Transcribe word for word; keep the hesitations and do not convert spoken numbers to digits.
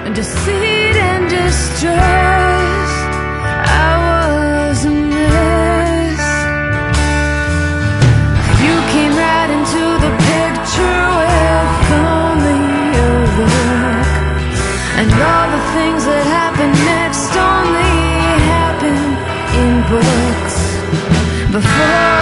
deceit and distrust. I was a mess. You came right into the picture with only a look, and all the things that happen next only happen in books. Before